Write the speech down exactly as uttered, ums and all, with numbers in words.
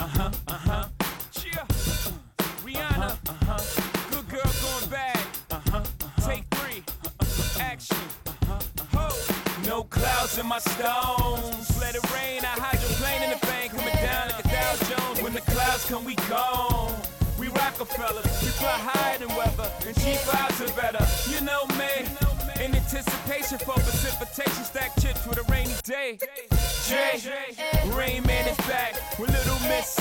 Uh-huh, uh-huh. Yeah. Rihanna. Uh-huh. Good girl going bad. Uh-huh. Take three. Action. Ho. No clouds in my stones. Let it rain. I hydroplane in the bank. Coming down like a Dow Jones. When the clouds come, we gone. We Rockefellers. We fly higher than weather. And G fives are better. You know me. In anticipation for precipitation. Stack chips with a rainy day. Jay, Rain Man is back with Little Miss